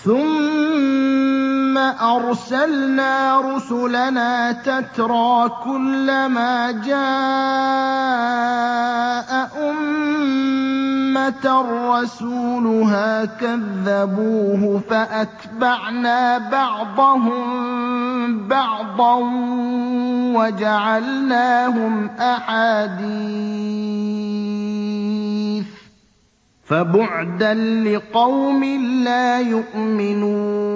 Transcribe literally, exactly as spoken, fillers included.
ثُمَّ أَرْسَلْنَا رُسُلَنَا تَتْرَىٰ ۖ كُلَّمَا جَاءَ أُمَّةً رَّسُولُهَا كَذَّبُوهُ فَأَتْبَعْنَا بَعْضَهُم بَعْضًا وَجَعَلْنَاهُمْ أَحَادِيثَ ۚ فَبُعْدًا لِّقَوْمٍ لَّا يُؤْمِنُونَ